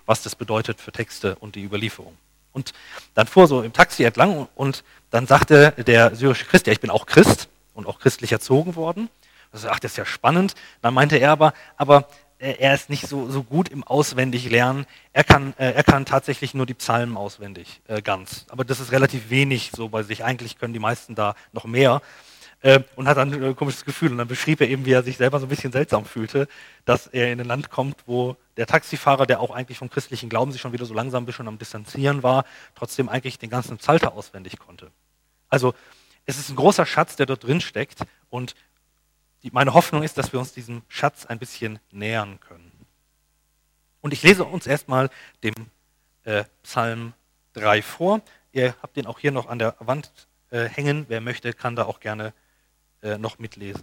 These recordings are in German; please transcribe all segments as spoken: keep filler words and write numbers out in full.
was das bedeutet für Texte und die Überlieferung. Und dann fuhr so im Taxi entlang und dann sagte der syrische Christ, ja, ich bin auch Christ und auch christlich erzogen worden. Also, ach, das ist ja spannend. Dann meinte er aber, aber er ist nicht so, so gut im Auswendiglernen. Er kann, äh, er kann tatsächlich nur die Psalmen auswendig, äh, ganz. Aber das ist relativ wenig so bei sich. Eigentlich können die meisten da noch mehr. Äh, und hat dann ein komisches Gefühl. Und dann beschrieb er eben, wie er sich selber so ein bisschen seltsam fühlte, dass er in ein Land kommt, wo der Taxifahrer, der auch eigentlich vom christlichen Glauben sich schon wieder so langsam ein bisschen am Distanzieren war, trotzdem eigentlich den ganzen Psalter auswendig konnte. Also es ist ein großer Schatz, der dort drin steckt. Und die, meine Hoffnung ist, dass wir uns diesem Schatz ein bisschen nähern können. Und ich lese uns erstmal den äh, Psalm drei vor. Ihr habt den auch hier noch an der Wand äh, hängen. Wer möchte, kann da auch gerne äh, noch mitlesen.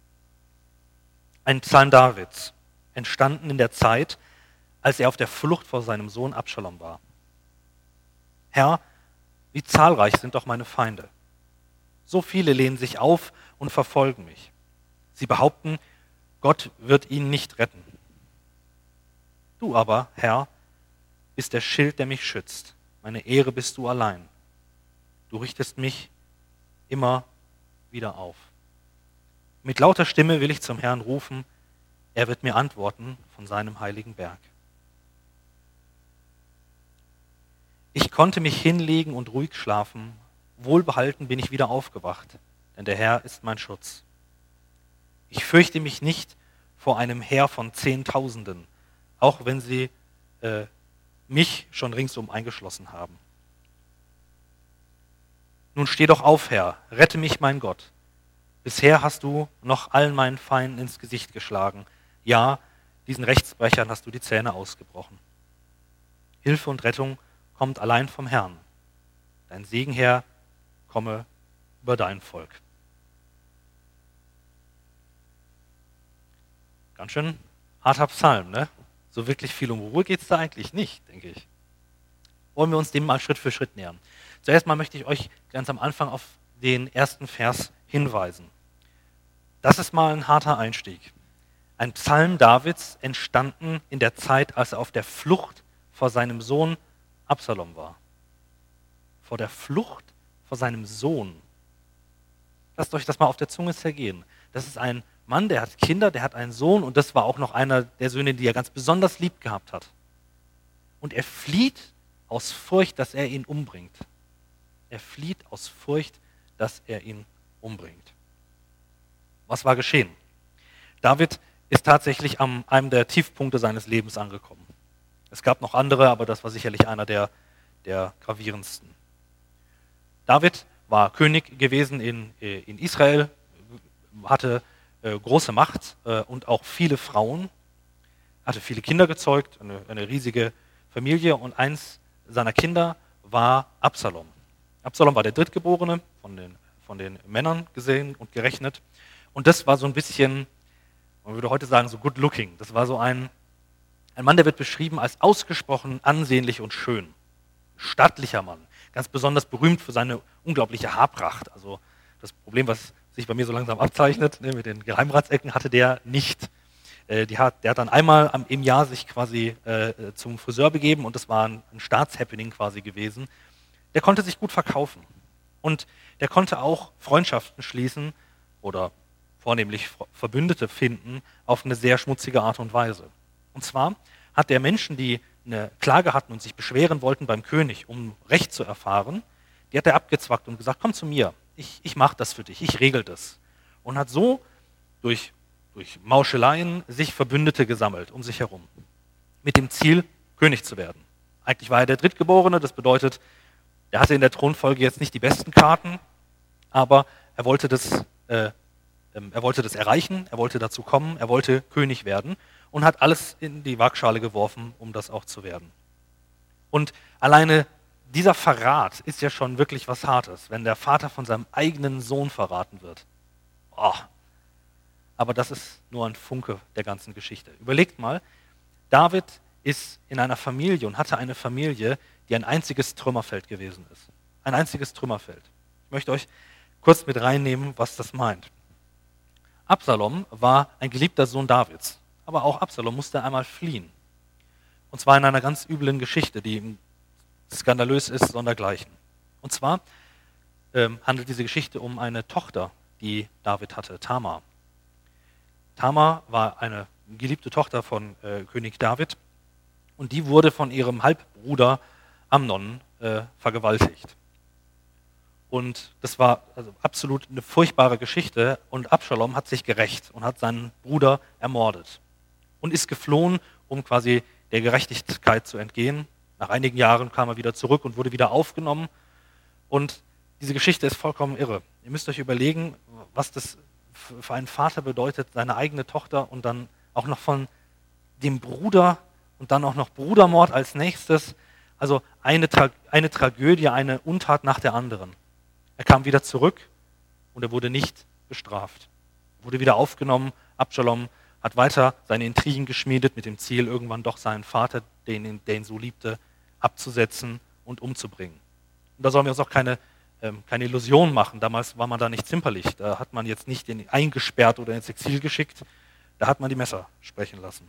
Ein Psalm Davids, entstanden in der Zeit, als er auf der Flucht vor seinem Sohn Abschalom war. Herr, wie zahlreich sind doch meine Feinde. So viele lehnen sich auf und verfolgen mich. Sie behaupten, Gott wird ihn nicht retten. Du aber, Herr, bist der Schild, der mich schützt. Meine Ehre bist du allein. Du richtest mich immer wieder auf. Mit lauter Stimme will ich zum Herrn rufen. Er wird mir antworten von seinem heiligen Berg. Ich konnte mich hinlegen und ruhig schlafen. Wohlbehalten bin ich wieder aufgewacht, denn der Herr ist mein Schutz. Ich fürchte mich nicht vor einem Heer von Zehntausenden, auch wenn sie äh, mich schon ringsum eingeschlossen haben. Nun steh doch auf, Herr, rette mich, mein Gott. Bisher hast du noch allen meinen Feinden ins Gesicht geschlagen. Ja, diesen Rechtsbrechern hast du die Zähne ausgebrochen. Hilfe und Rettung kommt allein vom Herrn. Dein Segen, Herr, komme über dein Volk. Ganz schön harter Psalm, ne? So wirklich viel um Ruhe geht es da eigentlich nicht, denke ich. Wollen wir uns dem mal Schritt für Schritt nähern. Zuerst mal möchte ich euch ganz am Anfang auf den ersten Vers hinweisen. Das ist mal ein harter Einstieg. Ein Psalm Davids, entstanden in der Zeit, als er auf der Flucht vor seinem Sohn Absalom war. Vor der Flucht vor seinem Sohn. Lasst euch das mal auf der Zunge zergehen. Das ist ein Mann, der hat Kinder, der hat einen Sohn und das war auch noch einer der Söhne, die er ganz besonders lieb gehabt hat. Und er flieht aus Furcht, dass er ihn umbringt. Er flieht aus Furcht, dass er ihn umbringt. Was war geschehen? David ist tatsächlich an einem der Tiefpunkte seines Lebens angekommen. Es gab noch andere, aber das war sicherlich einer der, der gravierendsten. David war König gewesen in, in Israel, hatte äh, große Macht äh, und auch viele Frauen, hatte viele Kinder gezeugt, eine, eine riesige Familie und eins seiner Kinder war Absalom. Absalom war der Drittgeborene von den, von den Männern gesehen und gerechnet und das war so ein bisschen, man würde heute sagen, so good looking. Das war so ein, ein Mann, der wird beschrieben als ausgesprochen ansehnlich und schön. Stattlicher Mann, ganz besonders berühmt für seine unglaubliche Haarpracht. Also das Problem, was sich bei mir so langsam abzeichnet, ne, mit den Geheimratsecken, hatte der nicht. Äh, die hat, der hat dann einmal am, im Jahr sich quasi äh, zum Friseur begeben und das war ein, ein Staatshappening quasi gewesen. Der konnte sich gut verkaufen und der konnte auch Freundschaften schließen oder vornehmlich Verbündete finden auf eine sehr schmutzige Art und Weise. Und zwar hat der Menschen, die eine Klage hatten und sich beschweren wollten beim König, um Recht zu erfahren, die hat er abgezwackt und gesagt, komm zu mir, ich, ich mache das für dich, ich regel das. Und hat so durch, durch Mauscheleien sich Verbündete gesammelt um sich herum, mit dem Ziel, König zu werden. Eigentlich war er der Drittgeborene, das bedeutet, er hatte in der Thronfolge jetzt nicht die besten Karten, aber er wollte das, äh, er wollte das erreichen, er wollte dazu kommen, er wollte König werden und hat alles in die Waagschale geworfen, um das auch zu werden. Und alleine dieser Verrat ist ja schon wirklich was Hartes, wenn der Vater von seinem eigenen Sohn verraten wird. Oh. Aber das ist nur ein Funke der ganzen Geschichte. Überlegt mal, David ist in einer Familie und hatte eine Familie, die ein einziges Trümmerfeld gewesen ist. Ein einziges Trümmerfeld. Ich möchte euch kurz mit reinnehmen, was das meint. Absalom war ein geliebter Sohn Davids, aber auch Absalom musste einmal fliehen. Und zwar in einer ganz üblen Geschichte, die skandalös ist, sondergleichen. Und zwar ähm, handelt diese Geschichte um eine Tochter, die David hatte, Tamar. Tamar war eine geliebte Tochter von äh, König David und die wurde von ihrem Halbbruder Amnon äh, vergewaltigt. Und das war also absolut eine furchtbare Geschichte und Abschalom hat sich gerächt und hat seinen Bruder ermordet und ist geflohen, um quasi der Gerechtigkeit zu entgehen. Nach einigen Jahren kam er wieder zurück und wurde wieder aufgenommen. Und diese Geschichte ist vollkommen irre. Ihr müsst euch überlegen, was das für einen Vater bedeutet, seine eigene Tochter und dann auch noch von dem Bruder und dann auch noch Brudermord als nächstes. Also eine, Tra- eine Tragödie, eine Untat nach der anderen. Er kam wieder zurück und er wurde nicht bestraft. Er wurde wieder aufgenommen. Abschalom hat weiter seine Intrigen geschmiedet mit dem Ziel, irgendwann doch seinen Vater, den, der ihn so liebte, abzusetzen und umzubringen. Und da sollen wir uns auch keine, ähm, keine Illusion machen. Damals war man da nicht zimperlich. Da hat man jetzt nicht den eingesperrt oder ins Exil geschickt. Da hat man die Messer sprechen lassen.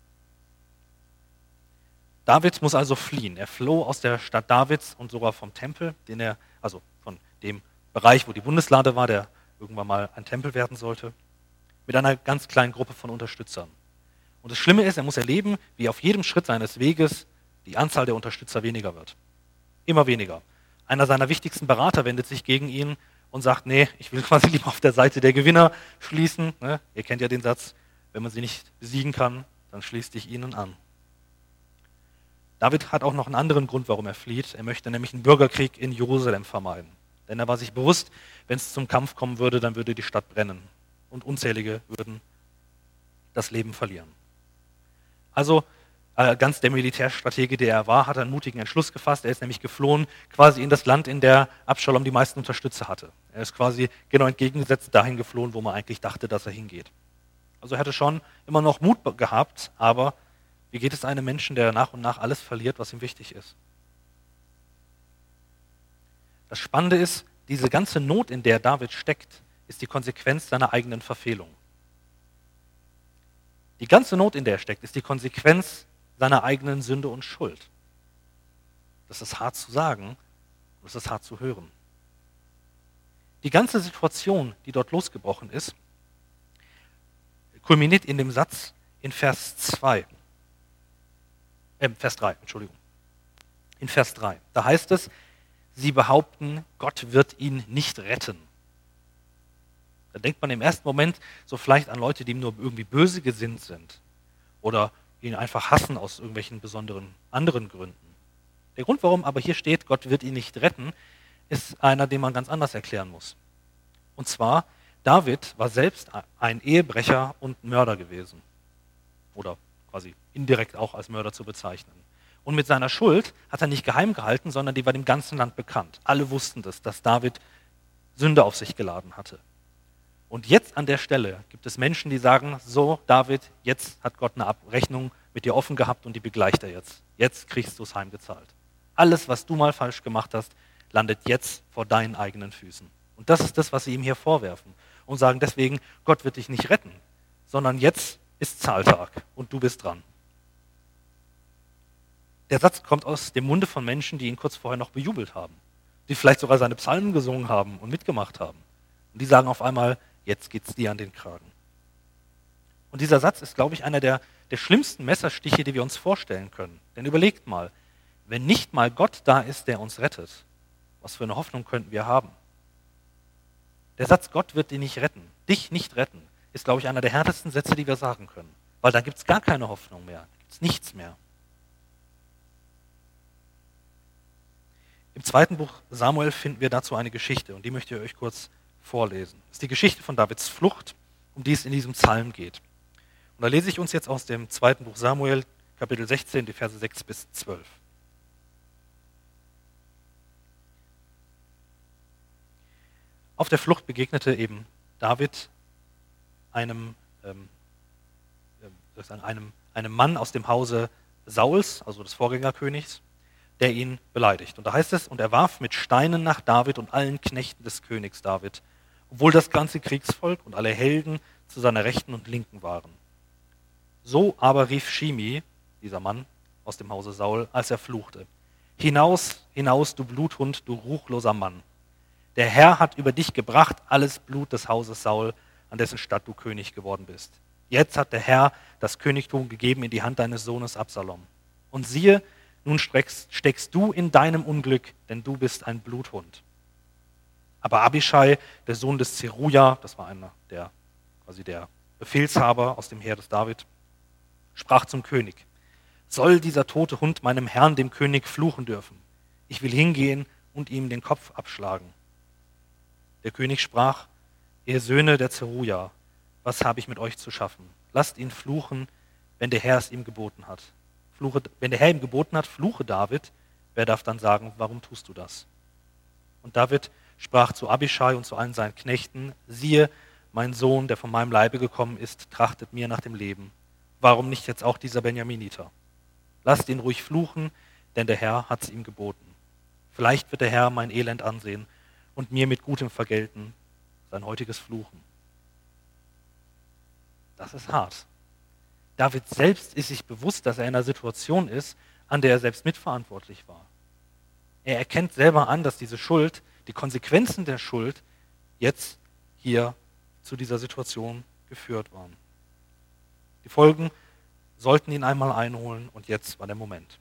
David muss also fliehen. Er floh aus der Stadt Davids und sogar vom Tempel, den er, also von dem Bereich, wo die Bundeslade war, der irgendwann mal ein Tempel werden sollte, mit einer ganz kleinen Gruppe von Unterstützern. Und das Schlimme ist, er muss erleben, wie auf jedem Schritt seines Weges die Anzahl der Unterstützer weniger wird. Immer weniger. Einer seiner wichtigsten Berater wendet sich gegen ihn und sagt, nee, ich will quasi lieber auf der Seite der Gewinner schließen. Ne? Ihr kennt ja den Satz, wenn man sie nicht besiegen kann, dann schließt dich ihnen an. David hat auch noch einen anderen Grund, warum er flieht. Er möchte nämlich einen Bürgerkrieg in Jerusalem vermeiden. Denn er war sich bewusst, wenn es zum Kampf kommen würde, dann würde die Stadt brennen. Und Unzählige würden das Leben verlieren. Also äh, ganz der Militärstratege, der er war, hat einen mutigen Entschluss gefasst. Er ist nämlich geflohen quasi in das Land, in der Abschalom die meisten Unterstützer hatte. Er ist quasi genau entgegengesetzt dahin geflohen, wo man eigentlich dachte, dass er hingeht. Also er hatte schon immer noch Mut gehabt, aber wie geht es einem Menschen, der nach und nach alles verliert, was ihm wichtig ist? Das Spannende ist, diese ganze Not, in der David steckt, ist die Konsequenz seiner eigenen Verfehlung. Die ganze Not, in der er steckt, ist die Konsequenz seiner eigenen Sünde und Schuld. Das ist hart zu sagen, das ist hart zu hören. Die ganze Situation, die dort losgebrochen ist, kulminiert in dem Satz in Vers zwei. Äh, Vers drei, Entschuldigung. In Vers drei. Da heißt es, sie behaupten, Gott wird ihn nicht retten. Da denkt man im ersten Moment so vielleicht an Leute, die ihm nur irgendwie böse gesinnt sind oder ihn einfach hassen aus irgendwelchen besonderen anderen Gründen. Der Grund, warum aber hier steht, Gott wird ihn nicht retten, ist einer, den man ganz anders erklären muss. Und zwar, David war selbst ein Ehebrecher und Mörder gewesen. Oder quasi indirekt auch als Mörder zu bezeichnen. Und mit seiner Schuld hat er nicht geheim gehalten, sondern die war dem ganzen Land bekannt. Alle wussten das, dass David Sünde auf sich geladen hatte. Und jetzt an der Stelle gibt es Menschen, die sagen, so David, jetzt hat Gott eine Abrechnung mit dir offen gehabt und die begleicht er jetzt. Jetzt kriegst du es heimgezahlt. Alles, was du mal falsch gemacht hast, landet jetzt vor deinen eigenen Füßen. Und das ist das, was sie ihm hier vorwerfen. Und sagen deswegen, Gott wird dich nicht retten, sondern jetzt ist Zahltag und du bist dran. Der Satz kommt aus dem Munde von Menschen, die ihn kurz vorher noch bejubelt haben, die vielleicht sogar seine Psalmen gesungen haben und mitgemacht haben. Und die sagen auf einmal, jetzt geht's dir an den Kragen. Und dieser Satz ist, glaube ich, einer der, der schlimmsten Messerstiche, die wir uns vorstellen können. Denn überlegt mal, wenn nicht mal Gott da ist, der uns rettet, was für eine Hoffnung könnten wir haben? Der Satz, Gott wird dich nicht retten, dich nicht retten, ist, glaube ich, einer der härtesten Sätze, die wir sagen können. Weil da gibt es gar keine Hoffnung mehr, da gibt es nichts mehr. Im zweiten Buch Samuel finden wir dazu eine Geschichte und die möchte ich euch kurz vorlesen. Das ist die Geschichte von Davids Flucht, um die es in diesem Psalm geht. Und da lese ich uns jetzt aus dem zweiten Buch Samuel, Kapitel sechzehn, die Verse sechs bis zwölf. Auf der Flucht begegnete eben David einem, ähm, einem, einem Mann aus dem Hause Sauls, also des Vorgängerkönigs, der ihn beleidigt. Und da heißt es, und er warf mit Steinen nach David und allen Knechten des Königs David, obwohl das ganze Kriegsvolk und alle Helden zu seiner Rechten und Linken waren. So aber rief Shimi, dieser Mann aus dem Hause Saul, als er fluchte. Hinaus, hinaus, du Bluthund, du ruchloser Mann. Der Herr hat über dich gebracht alles Blut des Hauses Saul, an dessen Stadt du König geworden bist. Jetzt hat der Herr das Königtum gegeben in die Hand deines Sohnes Absalom. Und siehe, nun steckst, steckst du in deinem Unglück, denn du bist ein Bluthund. Aber Abischai, der Sohn des Zeruja, das war einer der, quasi der Befehlshaber aus dem Heer des David, sprach zum König: Soll dieser tote Hund meinem Herrn, dem König, fluchen dürfen? Ich will hingehen und ihm den Kopf abschlagen. Der König sprach: Ihr Söhne der Zeruja, was habe ich mit euch zu schaffen? Lasst ihn fluchen, wenn der Herr es ihm geboten hat. Fluche, wenn der Herr ihm geboten hat, fluche David, wer darf dann sagen, warum tust du das? Und David sprach zu Abischai und zu allen seinen Knechten: Siehe, mein Sohn, der von meinem Leibe gekommen ist, trachtet mir nach dem Leben. Warum nicht jetzt auch dieser Benjaminiter? Lasst ihn ruhig fluchen, denn der Herr hat es ihm geboten. Vielleicht wird der Herr mein Elend ansehen und mir mit Gutem vergelten, sein heutiges Fluchen. Das ist hart. David selbst ist sich bewusst, dass er in einer Situation ist, an der er selbst mitverantwortlich war. Er erkennt selber an, dass diese Schuld, die Konsequenzen der Schuld, jetzt hier zu dieser Situation geführt waren. Die Folgen sollten ihn einmal einholen und jetzt war der Moment.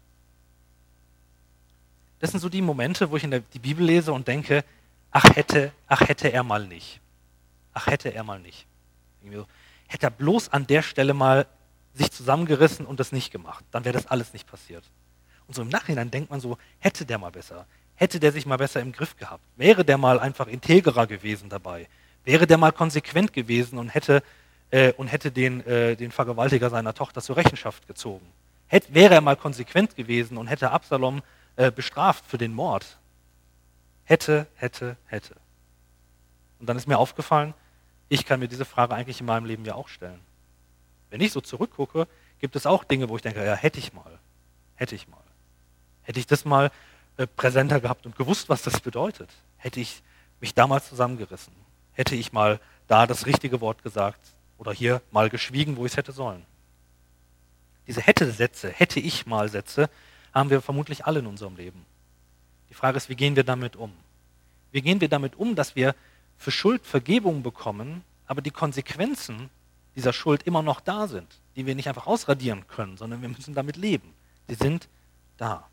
Das sind so die Momente, wo ich in der, die Bibel lese und denke, ach hätte, ach hätte er mal nicht. Ach hätte er mal nicht. So, hätte er bloß an der Stelle mal sich zusammengerissen und das nicht gemacht, dann wäre das alles nicht passiert. Und so im Nachhinein denkt man so, hätte der mal besser, hätte der sich mal besser im Griff gehabt, wäre der mal einfach integrer gewesen dabei, wäre der mal konsequent gewesen und hätte, äh, und hätte den, äh, den Vergewaltiger seiner Tochter zur Rechenschaft gezogen. Hätt, wäre er mal konsequent gewesen und hätte Absalom äh, bestraft für den Mord. Hätte, hätte, hätte. Und dann ist mir aufgefallen, ich kann mir diese Frage eigentlich in meinem Leben ja auch stellen. Wenn ich so zurückgucke, gibt es auch Dinge, wo ich denke, ja, hätte ich mal, hätte ich mal. Hätte ich das mal äh, präsenter gehabt und gewusst, was das bedeutet. Hätte ich mich damals zusammengerissen. Hätte ich mal da das richtige Wort gesagt oder hier mal geschwiegen, wo ich es hätte sollen. Diese Hätte-Sätze, hätte ich mal Sätze, haben wir vermutlich alle in unserem Leben. Die Frage ist, wie gehen wir damit um? Wie gehen wir damit um, dass wir für Schuld Vergebung bekommen, aber die Konsequenzen dieser Schuld immer noch da sind, die wir nicht einfach ausradieren können, sondern wir müssen damit leben. Sie sind da.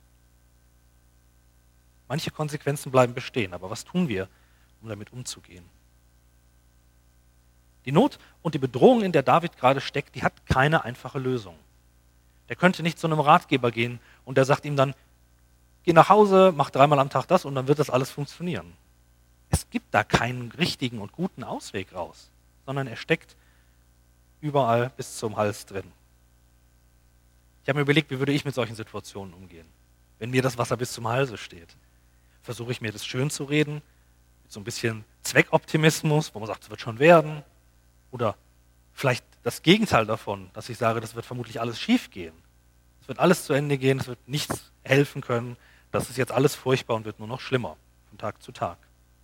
Manche Konsequenzen bleiben bestehen, aber was tun wir, um damit umzugehen? Die Not und die Bedrohung, in der David gerade steckt, die hat keine einfache Lösung. Der könnte nicht zu einem Ratgeber gehen und der sagt ihm dann, geh nach Hause, mach dreimal am Tag das und dann wird das alles funktionieren. Es gibt da keinen richtigen und guten Ausweg raus, sondern er steckt überall bis zum Hals drin. Ich habe mir überlegt, wie würde ich mit solchen Situationen umgehen? Wenn mir das Wasser bis zum Halse steht, versuche ich mir das schön zu reden, mit so ein bisschen Zweckoptimismus, wo man sagt, es wird schon werden. Oder vielleicht das Gegenteil davon, dass ich sage, das wird vermutlich alles schief gehen. Es wird alles zu Ende gehen, es wird nichts helfen können. Das ist jetzt alles furchtbar und wird nur noch schlimmer, von Tag zu Tag.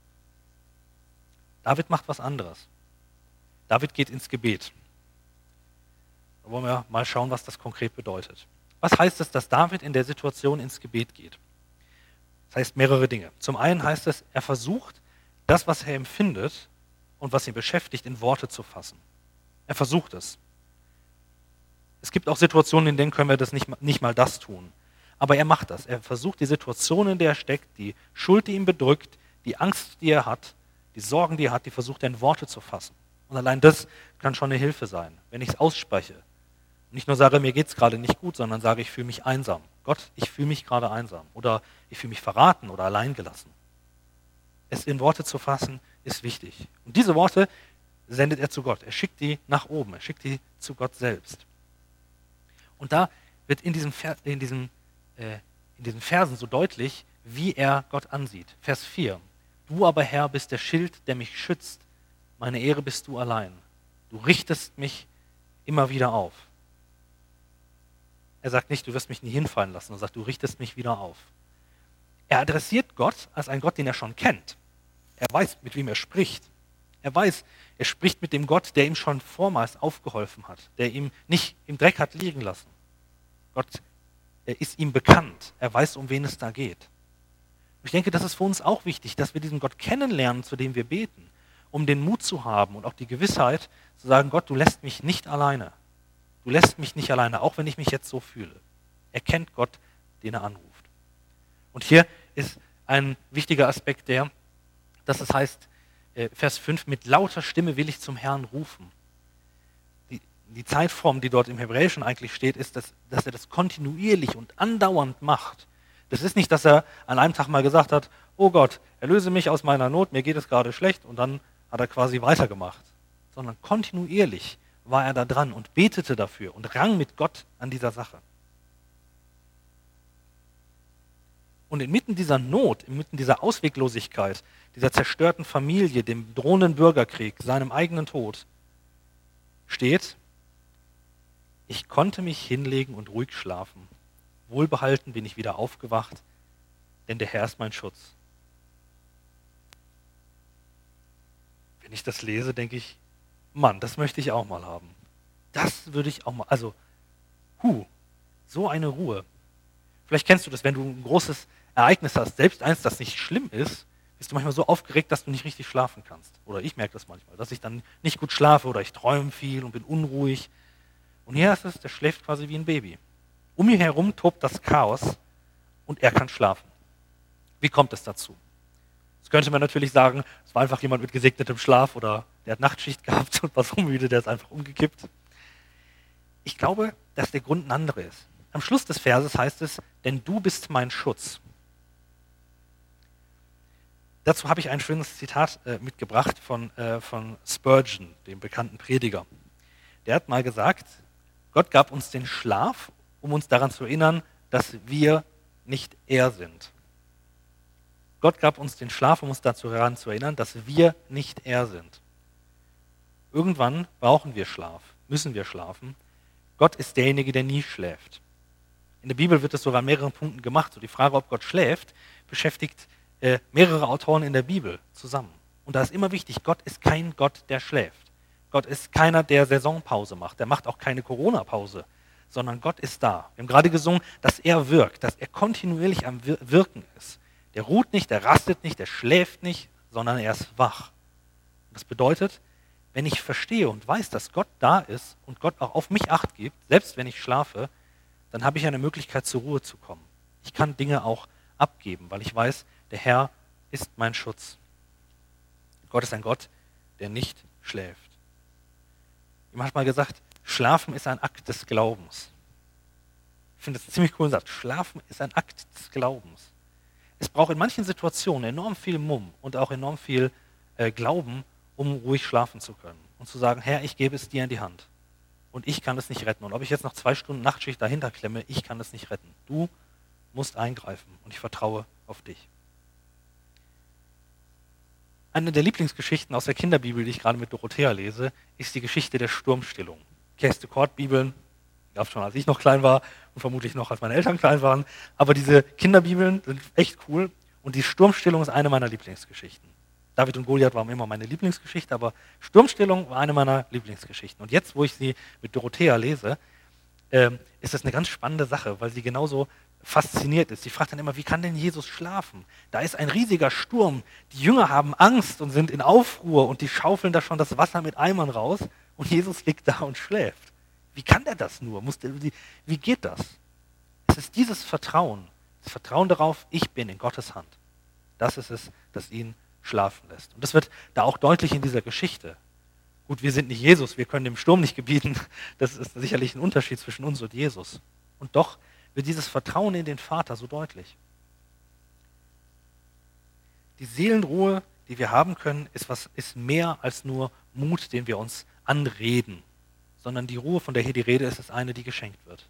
David macht was anderes. David geht ins Gebet. Da wollen wir mal schauen, was das konkret bedeutet. Was heißt es, dass David in der Situation ins Gebet geht? Das heißt mehrere Dinge. Zum einen heißt es, er versucht, das, was er empfindet und was ihn beschäftigt, in Worte zu fassen. Er versucht es. Es gibt auch Situationen, in denen können wir das nicht, nicht mal das tun. Aber er macht das. Er versucht die Situation, in der er steckt, die Schuld, die ihn bedrückt, die Angst, die er hat, die Sorgen, die er hat, die versucht er in Worte zu fassen. Und allein das kann schon eine Hilfe sein, wenn ich es ausspreche. Und nicht nur sage, mir geht es gerade nicht gut, sondern sage, ich fühle mich einsam. Gott, ich fühle mich gerade einsam. Oder ich fühle mich verraten oder alleingelassen. Es in Worte zu fassen, ist wichtig. Und diese Worte sendet er zu Gott. Er schickt die nach oben. Er schickt die zu Gott selbst. Und da wird in diesen, Ver- in diesen, äh, in diesen Versen so deutlich, wie er Gott ansieht. Vers vier. Du aber, Herr, bist der Schild, der mich schützt. Meine Ehre bist du allein. Du richtest mich immer wieder auf. Er sagt nicht, du wirst mich nie hinfallen lassen. Er sagt, du richtest mich wieder auf. Er adressiert Gott als einen Gott, den er schon kennt. Er weiß, mit wem er spricht. Er weiß, er spricht mit dem Gott, der ihm schon vormals aufgeholfen hat, der ihm nicht im Dreck hat liegen lassen. Gott er ist ihm bekannt. Er weiß, um wen es da geht. Ich denke, das ist für uns auch wichtig, dass wir diesen Gott kennenlernen, zu dem wir beten, um den Mut zu haben und auch die Gewissheit zu sagen, Gott, du lässt mich nicht alleine. Du lässt mich nicht alleine, auch wenn ich mich jetzt so fühle. Er kennt Gott, den er anruft. Und hier ist ein wichtiger Aspekt der, dass es heißt, Vers fünf, mit lauter Stimme will ich zum Herrn rufen. Die, die Zeitform, die dort im Hebräischen eigentlich steht, ist, dass, dass er das kontinuierlich und andauernd macht. Das ist nicht, dass er an einem Tag mal gesagt hat, oh Gott, erlöse mich aus meiner Not, mir geht es gerade schlecht, und dann hat er quasi weitergemacht. Sondern kontinuierlich war er da dran und betete dafür und rang mit Gott an dieser Sache. Und inmitten dieser Not, inmitten dieser Ausweglosigkeit, dieser zerstörten Familie, dem drohenden Bürgerkrieg, seinem eigenen Tod, steht, ich konnte mich hinlegen und ruhig schlafen. Wohlbehalten bin ich wieder aufgewacht, denn der Herr ist mein Schutz. Wenn ich das lese, denke ich, Mann, das möchte ich auch mal haben. Das würde ich auch mal, also, hu, so eine Ruhe. Vielleicht kennst du das, wenn du ein großes Ereignis hast, selbst eins, das nicht schlimm ist, bist du manchmal so aufgeregt, dass du nicht richtig schlafen kannst. Oder ich merke das manchmal, dass ich dann nicht gut schlafe oder ich träume viel und bin unruhig. Und hier ist es, der schläft quasi wie ein Baby. Um ihn herum tobt das Chaos und er kann schlafen. Wie kommt es dazu? Jetzt könnte man natürlich sagen, es war einfach jemand mit gesegnetem Schlaf oder der hat Nachtschicht gehabt und war so müde, der ist einfach umgekippt. Ich glaube, dass der Grund ein anderer ist. Am Schluss des Verses heißt es, denn du bist mein Schutz. Dazu habe ich ein schönes Zitat äh, mitgebracht von, äh, von Spurgeon, dem bekannten Prediger. Der hat mal gesagt, Gott gab uns den Schlaf, um uns daran zu erinnern, dass wir nicht er sind. Gott gab uns den Schlaf, um uns daran zu erinnern, dass wir nicht er sind. Irgendwann brauchen wir Schlaf, müssen wir schlafen. Gott ist derjenige, der nie schläft. In der Bibel wird es sogar an mehreren Punkten gemacht. So die Frage, ob Gott schläft, beschäftigt äh, mehrere Autoren in der Bibel zusammen. Und da ist immer wichtig, Gott ist kein Gott, der schläft. Gott ist keiner, der Saisonpause macht. Der macht auch keine Corona-Pause, sondern Gott ist da. Wir haben gerade gesungen, dass er wirkt, dass er kontinuierlich am Wir- Wirken ist. Der ruht nicht, der rastet nicht, der schläft nicht, sondern er ist wach. Das bedeutet, wenn ich verstehe und weiß, dass Gott da ist und Gott auch auf mich Acht gibt, selbst wenn ich schlafe, dann habe ich eine Möglichkeit, zur Ruhe zu kommen. Ich kann Dinge auch abgeben, weil ich weiß, der Herr ist mein Schutz. Gott ist ein Gott, der nicht schläft. Jemand hat mal gesagt, Schlafen ist ein Akt des Glaubens. Ich finde das einen ziemlich coolen Satz. Schlafen ist ein Akt des Glaubens. Es braucht in manchen Situationen enorm viel Mumm und auch enorm viel äh, Glauben, um ruhig schlafen zu können. Und zu sagen, Herr, ich gebe es dir in die Hand. Und ich kann es nicht retten. Und ob ich jetzt noch zwei Stunden Nachtschicht dahinter klemme, ich kann es nicht retten. Du musst eingreifen und ich vertraue auf dich. Eine der Lieblingsgeschichten aus der Kinderbibel, die ich gerade mit Dorothea lese, ist die Geschichte der Sturmstillung. Kerste Kort-Bibeln, gab es schon, als ich noch klein war und vermutlich noch, als meine Eltern klein waren. Aber diese Kinderbibeln sind echt cool und die Sturmstillung ist eine meiner Lieblingsgeschichten. David und Goliath waren immer meine Lieblingsgeschichte, aber Sturmstillung war eine meiner Lieblingsgeschichten. Und jetzt, wo ich sie mit Dorothea lese, äh, ist das eine ganz spannende Sache, weil sie genauso fasziniert ist. Sie fragt dann immer, wie kann denn Jesus schlafen? Da ist ein riesiger Sturm, die Jünger haben Angst und sind in Aufruhr und die schaufeln da schon das Wasser mit Eimern raus und Jesus liegt da und schläft. Wie kann der das nur? Muss der, wie, wie geht das? Es ist dieses Vertrauen, das Vertrauen darauf, ich bin in Gottes Hand. Das ist es, das ihn schlafen lässt. Und das wird da auch deutlich in dieser Geschichte. Gut, wir sind nicht Jesus, wir können dem Sturm nicht gebieten. Das ist sicherlich ein Unterschied zwischen uns und Jesus. Und doch wird dieses Vertrauen in den Vater so deutlich. Die Seelenruhe, die wir haben können, ist, was, ist mehr als nur Mut, den wir uns anreden, sondern die Ruhe, von der hier die Rede ist, ist eine, die geschenkt wird.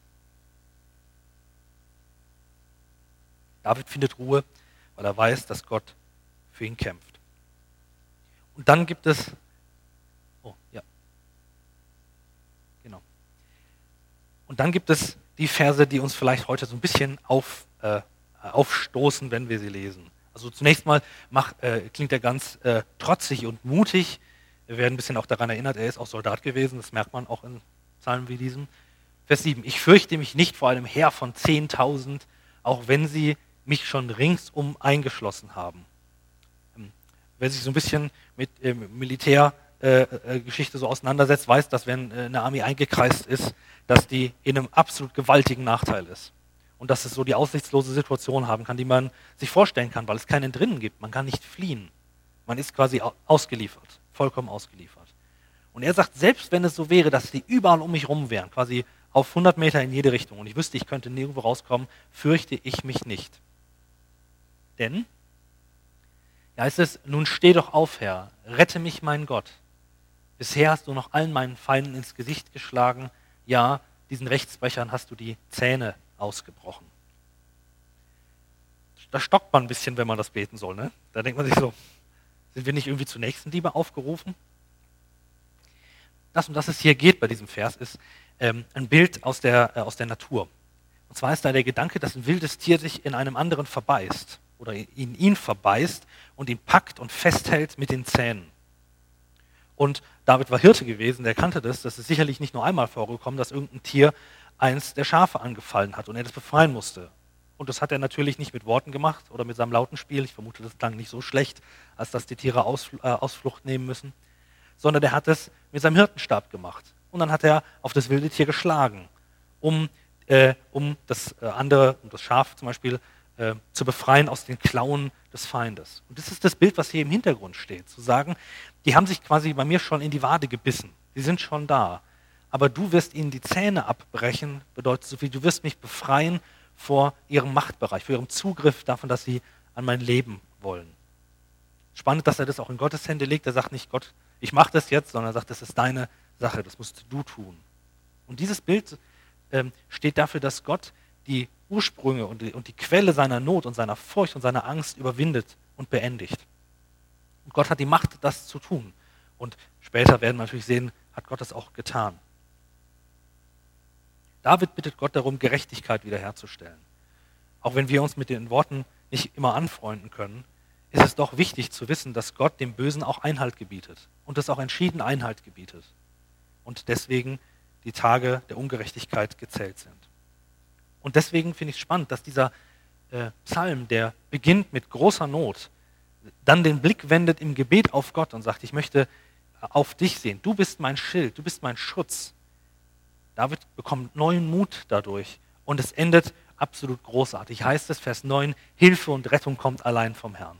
David findet Ruhe, weil er weiß, dass Gott für ihn kämpft. Und dann gibt es, oh ja, genau. Und dann gibt es die Verse, die uns vielleicht heute so ein bisschen auf, äh, aufstoßen, wenn wir sie lesen. Also zunächst mal macht, äh, klingt er ganz äh, trotzig und mutig. Wir werden ein bisschen auch daran erinnert, er ist auch Soldat gewesen, das merkt man auch in Psalmen wie diesem. Vers sieben, ich fürchte mich nicht vor einem Heer von zehntausend, auch wenn sie mich schon ringsum eingeschlossen haben. Wer sich so ein bisschen mit äh, Militärgeschichte äh, so auseinandersetzt, weiß, dass wenn äh, eine Armee eingekreist ist, dass die in einem absolut gewaltigen Nachteil ist. Und dass es so die aussichtslose Situation haben kann, die man sich vorstellen kann, weil es keinen drinnen gibt. Man kann nicht fliehen. Man ist quasi ausgeliefert, vollkommen ausgeliefert. Und er sagt, selbst wenn es so wäre, dass die überall um mich rum wären, quasi auf hundert Meter in jede Richtung, und ich wüsste, ich könnte nirgendwo rauskommen, fürchte ich mich nicht. Denn, ja, heißt es, nun steh doch auf, Herr, rette mich, mein Gott. Bisher hast du noch allen meinen Feinden ins Gesicht geschlagen, ja, diesen Rechtsbrechern hast du die Zähne ausgebrochen. Da stockt man ein bisschen, wenn man das beten soll, ne? Da denkt man sich so, sind wir nicht irgendwie zur Nächstenliebe aufgerufen? Das, um das es hier geht bei diesem Vers, ist ähm, ein Bild aus der, äh, aus der Natur. Und zwar ist da der Gedanke, dass ein wildes Tier sich in einem anderen verbeißt oder in ihn verbeißt und ihn packt und festhält mit den Zähnen. Und David war Hirte gewesen, der kannte das. Das ist sicherlich nicht nur einmal vorgekommen, dass irgendein Tier eins der Schafe angefallen hat und er das befreien musste. Und das hat er natürlich nicht mit Worten gemacht oder mit seinem Lautenspiel. Ich vermute, das klang nicht so schlecht, als dass die Tiere Ausfl- äh, Ausflucht nehmen müssen. Sondern er hat es mit seinem Hirtenstab gemacht. Und dann hat er auf das wilde Tier geschlagen, um, äh, um das äh, andere, um das Schaf zum Beispiel, äh, zu befreien aus den Klauen des Feindes. Und das ist das Bild, was hier im Hintergrund steht. Zu sagen, die haben sich quasi bei mir schon in die Wade gebissen. Die sind schon da. Aber du wirst ihnen die Zähne abbrechen, bedeutet so viel, du wirst mich befreien vor ihrem Machtbereich, vor ihrem Zugriff davon, dass sie an mein Leben wollen. Spannend, dass er das auch in Gottes Hände legt. Er sagt nicht, Gott, ich mache das jetzt, sondern er sagt, das ist deine Sache, das musst du tun. Und dieses Bild ähm, steht dafür, dass Gott die Ursprünge und die, und die Quelle seiner Not und seiner Furcht und seiner Angst überwindet und beendigt. Und Gott hat die Macht, das zu tun. Und später werden wir natürlich sehen, hat Gott das auch getan. David bittet Gott darum, Gerechtigkeit wiederherzustellen. Auch wenn wir uns mit den Worten nicht immer anfreunden können, ist es doch wichtig zu wissen, dass Gott dem Bösen auch Einhalt gebietet und es auch entschieden Einhalt gebietet. Und deswegen die Tage der Ungerechtigkeit gezählt sind. Und deswegen finde ich es spannend, dass dieser äh, Psalm, der beginnt mit großer Not, dann den Blick wendet im Gebet auf Gott und sagt, ich möchte auf dich sehen. Du bist mein Schild, du bist mein Schutz. David bekommt neuen Mut dadurch und es endet absolut großartig. Heißt es, Vers neun, Hilfe und Rettung kommt allein vom Herrn.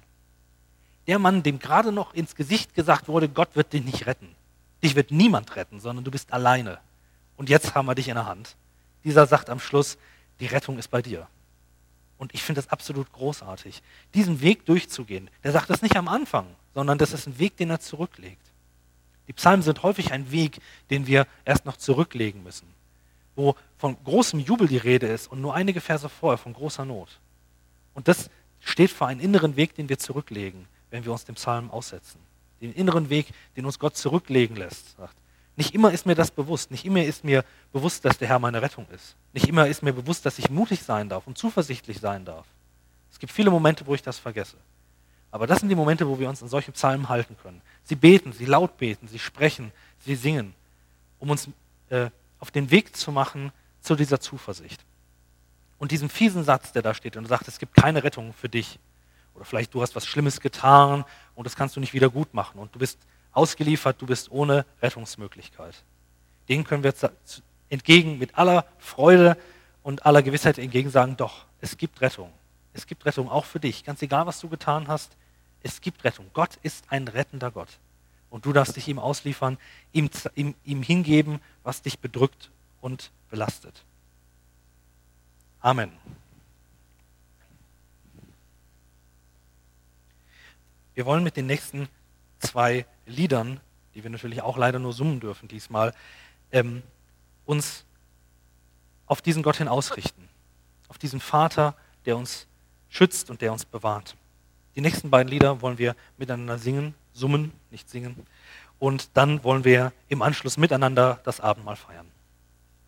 Der Mann, dem gerade noch ins Gesicht gesagt wurde, Gott wird dich nicht retten. Dich wird niemand retten, sondern du bist alleine. Und jetzt haben wir dich in der Hand. Dieser sagt am Schluss, die Rettung ist bei dir. Und ich finde das absolut großartig, diesen Weg durchzugehen. Der sagt das nicht am Anfang, sondern das ist ein Weg, den er zurücklegt. Die Psalmen sind häufig ein Weg, den wir erst noch zurücklegen müssen, wo von großem Jubel die Rede ist und nur einige Verse vorher von großer Not. Und das steht für einen inneren Weg, den wir zurücklegen, wenn wir uns dem Psalm aussetzen. Den inneren Weg, den uns Gott zurücklegen lässt. Sagt, nicht immer ist mir das bewusst, nicht immer ist mir bewusst, dass der Herr meine Rettung ist. Nicht immer ist mir bewusst, dass ich mutig sein darf und zuversichtlich sein darf. Es gibt viele Momente, wo ich das vergesse. Aber das sind die Momente, wo wir uns an solchen Psalmen halten können. Sie beten, sie laut beten, sie sprechen, sie singen, um uns äh, auf den Weg zu machen zu dieser Zuversicht. Und diesem fiesen Satz, der da steht und sagt, es gibt keine Rettung für dich. Oder vielleicht du hast was Schlimmes getan und das kannst du nicht wieder gut machen. Und du bist ausgeliefert, du bist ohne Rettungsmöglichkeit. Den können wir entgegen mit aller Freude und aller Gewissheit entgegen sagen, doch, es gibt Rettung. Es gibt Rettung auch für dich. Ganz egal, was du getan hast, es gibt Rettung. Gott ist ein rettender Gott. Und du darfst dich ihm ausliefern, ihm, ihm, ihm hingeben, was dich bedrückt und belastet. Amen. Wir wollen mit den nächsten zwei Liedern, die wir natürlich auch leider nur summen dürfen diesmal, ähm, uns auf diesen Gott hin ausrichten. Auf diesen Vater, der uns schützt und der uns bewahrt. Die nächsten beiden Lieder wollen wir miteinander singen, summen, nicht singen. Und dann wollen wir im Anschluss miteinander das Abendmahl feiern.